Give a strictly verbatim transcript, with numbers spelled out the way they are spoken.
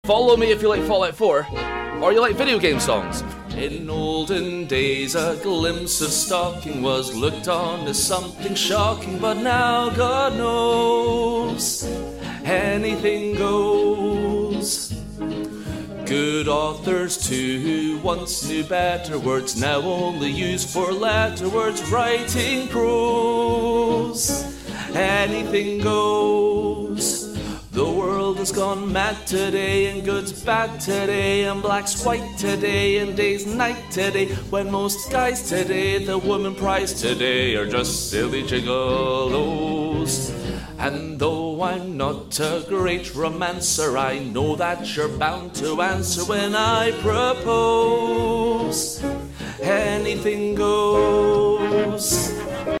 Follow Me if you like Fallout four, or you like video game songs. In olden days, a glimpse of stalking was looked on as something shocking, but now God knows anything goes. Good authors too, who once knew better words, now only use four-letter words, writing prose. Anything goes. The world has gone mad today, and good's bad today, and black's white today, and day's night today, when most guys today, the woman prize today, are just silly gigolos. And though I'm not a great romancer, I know that you're bound to answer when I propose. Anything goes.